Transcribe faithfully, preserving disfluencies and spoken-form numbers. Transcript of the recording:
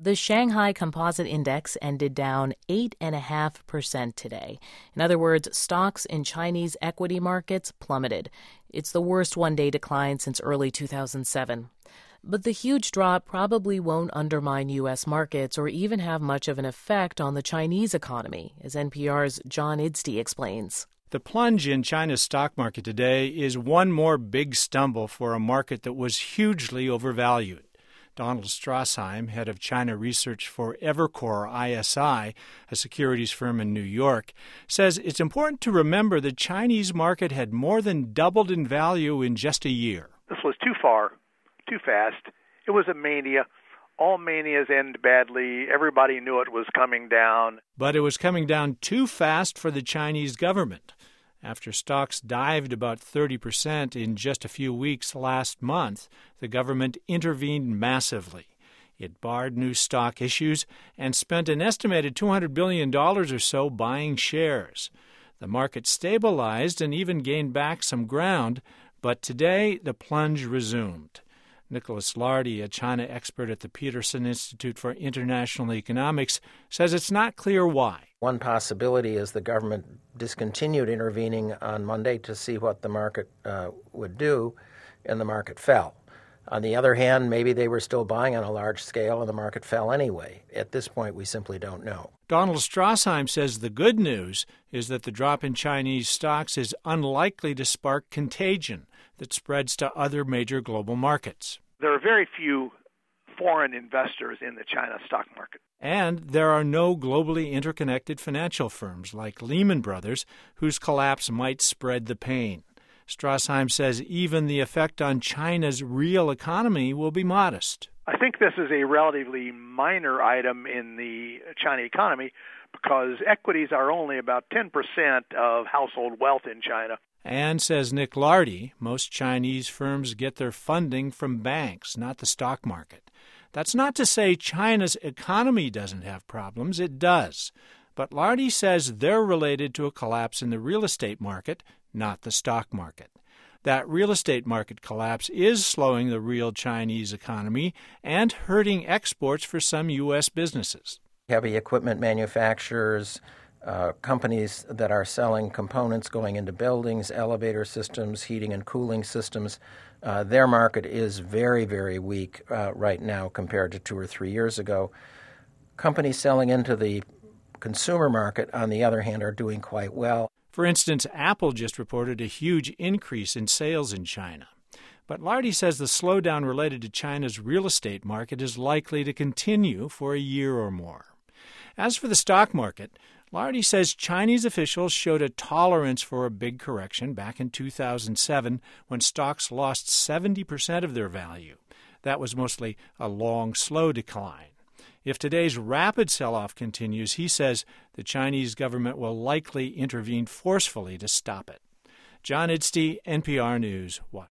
The Shanghai Composite Index ended down eight point five percent today. In other words, stocks in Chinese equity markets plummeted. It's the worst one-day decline since early two thousand seven. But the huge drop probably won't undermine U S markets or even have much of an effect on the Chinese economy, as N P R's John Idstey explains. The plunge in China's stock market today is one more big stumble for a market that was hugely overvalued. Donald Strassheim, head of China research for Evercore I S I, a securities firm in New York, says it's important to remember the Chinese market had more than doubled in value in just a year. This was too far, too fast. It was a mania. All manias end badly. Everybody knew it was coming down. But it was coming down too fast for the Chinese government. After stocks dived about thirty percent in just a few weeks last month, the government intervened massively. It barred new stock issues and spent an estimated two hundred billion dollars or so buying shares. The market stabilized and even gained back some ground, but today the plunge resumed. Nicholas Lardy, a China expert at the Peterson Institute for International Economics, says it's not clear why. One possibility is the government discontinued intervening on Monday to see what the market uh, would do, and the market fell. On the other hand, maybe they were still buying on a large scale and the market fell anyway. At this point, we simply don't know. Donald Strassheim says the good news is that the drop in Chinese stocks is unlikely to spark contagion that spreads to other major global markets. There are very few foreign investors in the China stock market. And there are no globally interconnected financial firms like Lehman Brothers whose collapse might spread the pain. Strassheim says even the effect on China's real economy will be modest. I think this is a relatively minor item in the China economy because equities are only about ten percent of household wealth in China. And, says Nick Lardy, most Chinese firms get their funding from banks, not the stock market. That's not to say China's economy doesn't have problems. It does. But Lardy says they're related to a collapse in the real estate market, not the stock market. That real estate market collapse is slowing the real Chinese economy and hurting exports for some U S businesses. Heavy equipment manufacturers, uh, companies that are selling components going into buildings, elevator systems, heating and cooling systems, uh, their market is very, very weak uh, right now compared to two or three years ago. Companies selling into the consumer market, on the other hand, are doing quite well. For instance, Apple just reported a huge increase in sales in China. But Lardy says the slowdown related to China's real estate market is likely to continue for a year or more. As for the stock market, Lardy says Chinese officials showed a tolerance for a big correction back in two thousand seven when stocks lost seventy percent of their value. That was mostly a long, slow decline. If today's rapid sell-off continues, he says the Chinese government will likely intervene forcefully to stop it. John Idstey, N P R News, Washington.